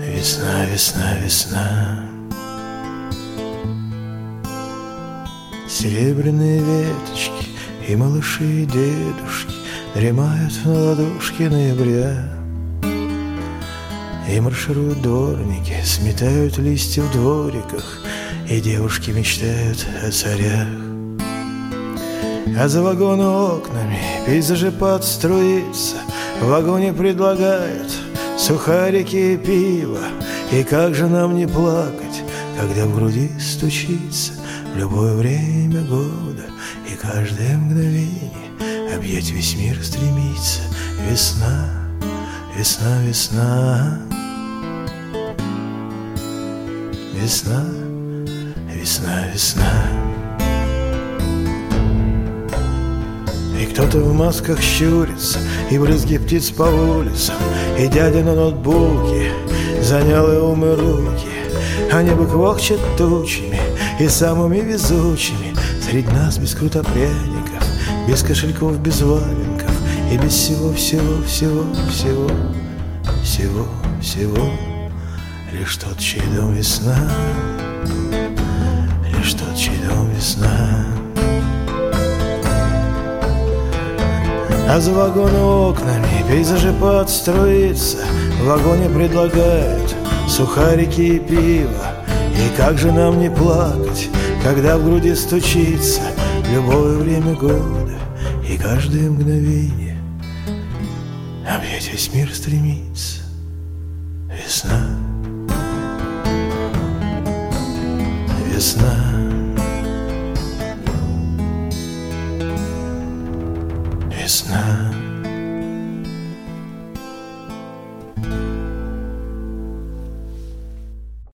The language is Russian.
Весна, весна, весна. Серебряные веточки и малыши, и дедушки дремают на ладошке ноября. И маршируют дворники, сметают листья в двориках, и девушки мечтают о царях. А за вагону окнами пейзажи подструится, в вагоне предлагают сухарики и пиво. И как же нам не плакать, когда в груди стучится в любое время года и каждое мгновение объять весь мир стремится. Весна, весна, весна. Весна, весна, весна. И кто-то в масках щурится, и брызги птиц по улицам, и дядя на ноутбуке занял и ум и руки. А небо квохчет тучами и самыми везучими. Среди нас без крутопрядников, без кошельков, без валенков и без всего, всего, всего, всего, всего, всего. Лишь тот, чей дом весна, лишь тот, чей дом весна. А за вагону окнами пейзажи подстроится, в вагоне предлагают сухарики и пиво. И как же нам не плакать, когда в груди стучится любое время года и каждое мгновение объять весь мир стремится. Весна, весна.